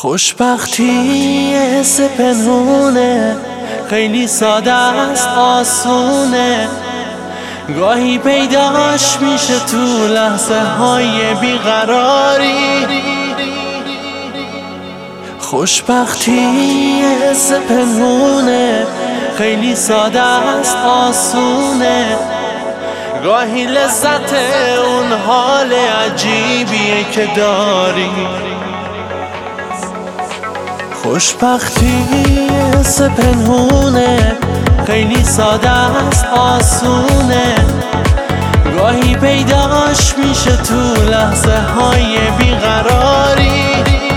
خوشبختی حس پنهونه، خیلی ساده است، آسونه، گاهی پیداش میشه تو لحظه های بیقراری. خوشبختی حس پنهونه، خیلی ساده است، آسونه، گاهی لذت اون حال عجیبیه که داری. خوشبختی حس پنهونه، خیلی ساده است، آسونه، گاهی پیداش میشه تو لحظه های بیقراری.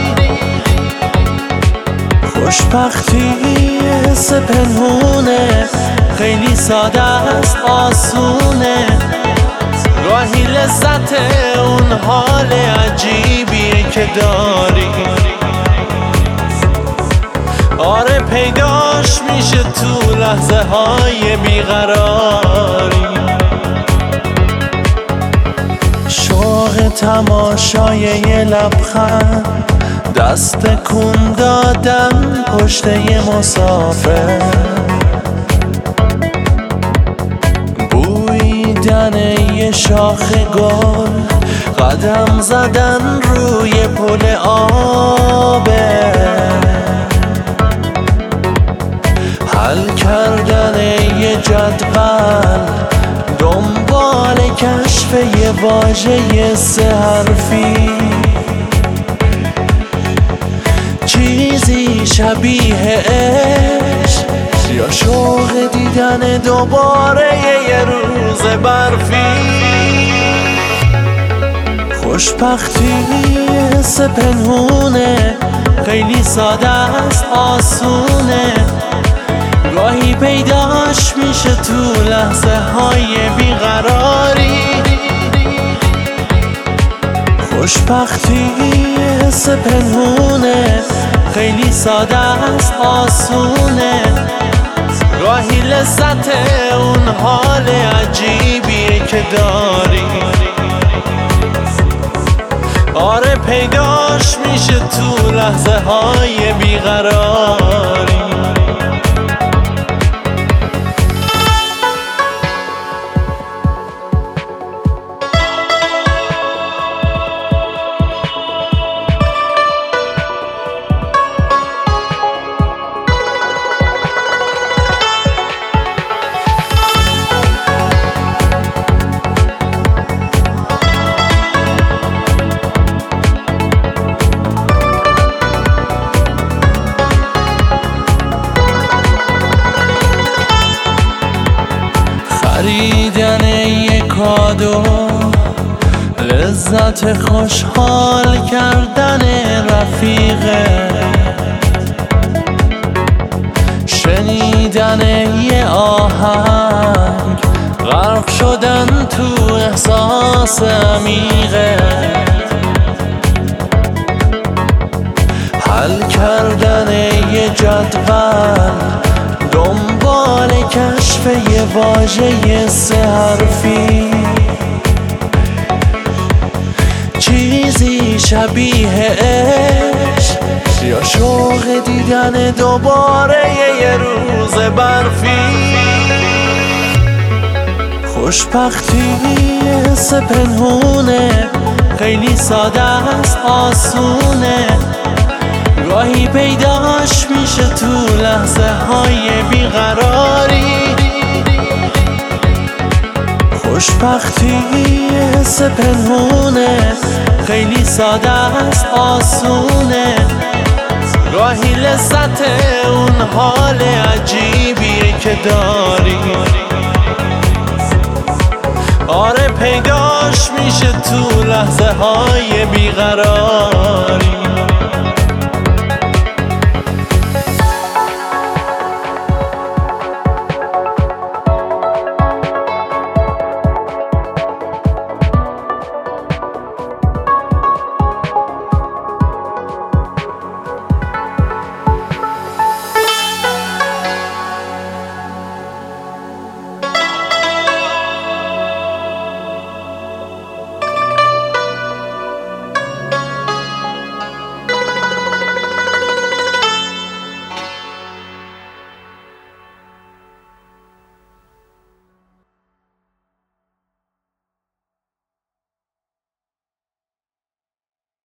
خوشبختی حس پنهونه، خیلی ساده است، آسونه، گاهی لذت اون حال عجیبیه که داری. آره پیداش میشه تو لحظه های بیقراری. شوق تماشای یه لبخند، دست کن دادم پشت یه مسافر، بویدن یه شاخ گل، قدم زدن روی پل آبه، حل کردن یه جدول، دنبال کشف یه واژه سه حرفی، چیزی شبیه عشق یا شوق دیدن دوباره یه روز برفی. خوشبختی حس پنهونه، خیلی ساده است، آسونه، گاهی پیداش میشه تو لحظه های بیقراری. خوشبختی حس پنهونه، خیلی ساده است، آسونه، گاهی لذت اون حال عجیبیه که داری. آره پیداش میشه تو لحظه های بیقراری. خریدن یک کادو، لذت خوشحال کردن رفیقه، شنیدن یه آهنگ، غرق شدن تو احساس عمیقه، حل کردن یه جدول، دنبال کشف یه واژه سه حرفی، چیزی شبیه عشق یا شوق دیدن دوباره یه روز برفی. خوشبختی حس پنهونه، خیلی ساده است، آسونه، گاهی پیداش میشه تو لحظه های بیقراری. خوشبختی حس پنهونه، خیلی ساده است، آسونه، گاهی لذت اون حال عجیبیه که داری. آره پیداش میشه تو لحظه های بیقراری.